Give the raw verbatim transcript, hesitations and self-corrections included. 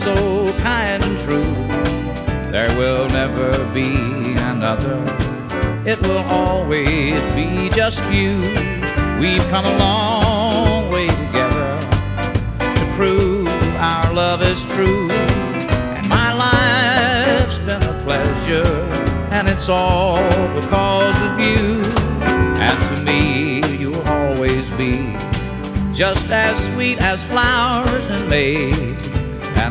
so kind and true. There will never be another. It will always be just you. We've come a long way together to prove our love is true. And my life's been a pleasure, and it's all because of you. And to me, you'll always be just as sweet as flowers in May.